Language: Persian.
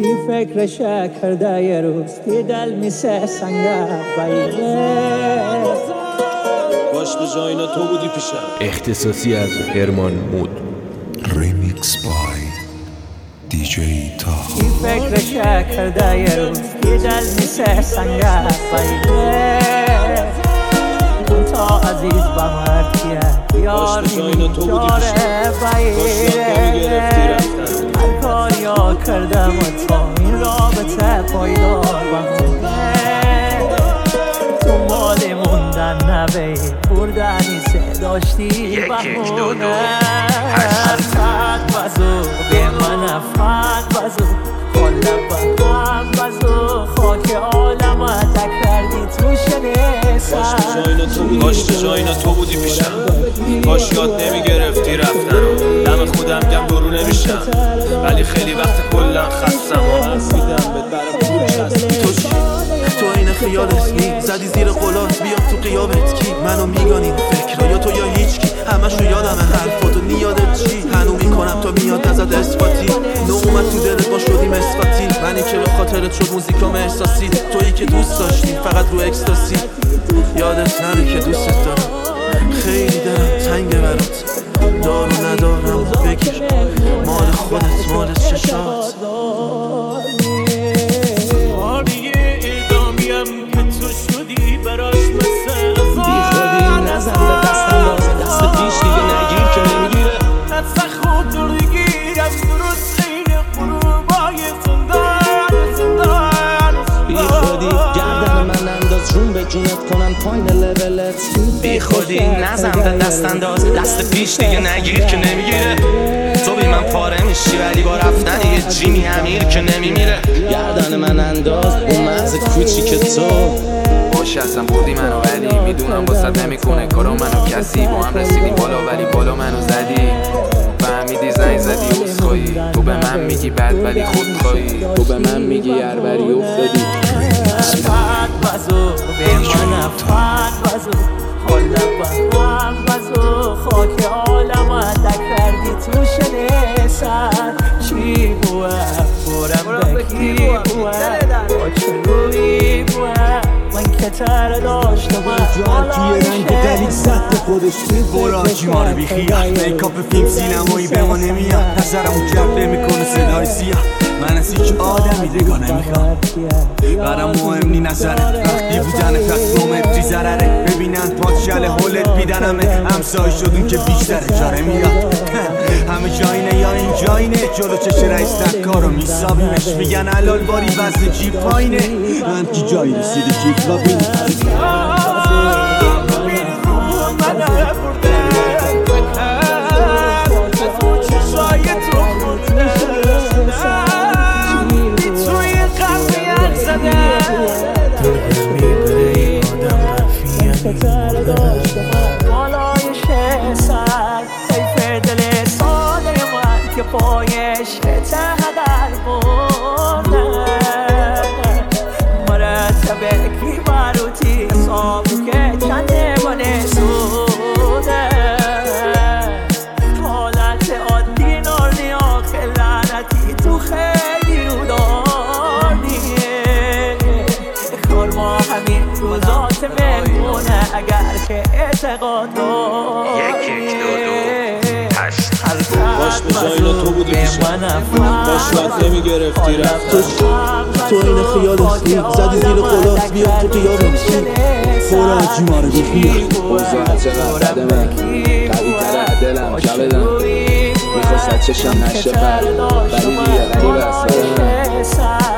کی فکرش کرده یه روز که دل میسه سنگه بایده باش به جای اینا تو بودی پیشم. اختصاصی از هرمان مود. ریمیکس بای دیجی تا. کی فکرش کرده یه روز که دل میسه سنگه بایده اون تا عزیز با مردیه یار میچاره بایده هر کاریا کردم و تا این رابطه پایدار بمونه دنبال موندن نبی بردنی سه داشتی بمونه حرفت بزو به من افت بزو کلا با هم بزو خاک عالمت کردی تو کاش به جای اینا تو بودی پیشم. کاش یاد نمیگرفتی رفتن و دم خودم گم برو نمیشم ولی خیلی وقت کلا خستم و من میدم به برم پول چستم. تو این خیالت نی زدی زیر قلات بیاد تو قیابت کی منو میگانی فکر یا تو یا هیچ کی همشو یادمه حرفاتو نیادت چی هنو میکنم تا میاد ازت اثباتی نو اومد تو دلت با شدیم اثباتی منی که به خاطرت شد موزیکام احساسی تویی که دوست داشتی فقط رو اکستاسی یادت نره که دوستت دارم خیلی دلم تنگه برات دارو ندارم بگیر مال خودت مال چشات جونت کنن پایین لولت بی خودی نزن به دست انداز دست پیش دیگه نگیر که نمیگیره تو بی من پاره میشی ولی با رفتن یه جیمی امیر که نمیمیره گردن من انداز اون مغز کوچی که تو باشه اصلا بردی منو ولی میدونم باست نمیکنه کارا منو کسی با هم رسیدیم بالا ولی بالا منو زدی فهمیدی زنگ زدی عذرخواهی تو به من میگی بد ولی خودخواهی تو به من میگی هربری افتادی بزو به من افت بزو حالا با هم بزو خاک عالمت کردی تو شده سر چی بوه برم بکی بوه با چلوی بوه من که تر داشتم جوان توی رنگ دلیل سطح خودش برو آجی ما رو بیخیال میکاپ فیلم سینمایی به ما نمیاد نظرمو جرفه میکنه صدای سیاه من از هیچ آدمی نگاه نمیخوام برام مهم نی نظره وقتی بودن تصمیمت ضرره ببینن پادشل حولت بیدنمه همسای شدون که بیشتره جاره میاد همه جاینه یا این جاینه جلو چش رئیس تکارو میسابیمش میگن علال باری وزن جیب پایینه من کی جایی رسیده کیف و بین بالای شسر حیف دل ساده من که پایش تهدر بردن مرتبه کی باروتی صابو که چنده منه سوده حالت عادی ناردی آخه لعنتی تو خیلی رو داری کار ما همین روزات مهمونه اگر که اعتقاد داری باش به جای اینا تو بودی پیشم. باش یاد نمیگرفتی رفتن تو این خیالت نی زدی زیر قلات بیاد تو قیابت کی برو آجی ما رو بیخیال اوضاع چقدر بده من قوی تره دلم جبدم میخواست چشم نشه پر ولی دیگه غریب است